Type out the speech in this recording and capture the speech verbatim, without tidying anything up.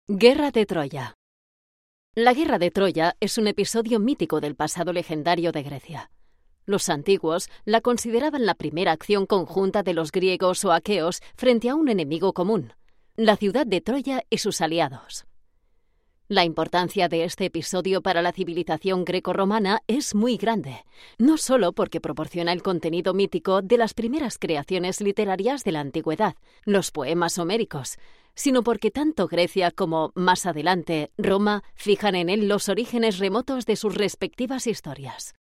Guerra de Troya. La Guerra de Troya es un episodio mítico del pasado legendario de Grecia. Los antiguos la consideraban la primera acción conjunta de los griegos o aqueos frente a un enemigo común, la ciudad de Troya y sus aliados. La importancia de este episodio para la civilización grecorromana es muy grande, no solo porque proporciona el contenido mítico de las primeras creaciones literarias de la antigüedad, los poemas homéricos, sino porque tanto Grecia como, más adelante, Roma fijan en él los orígenes remotos de sus respectivas historias.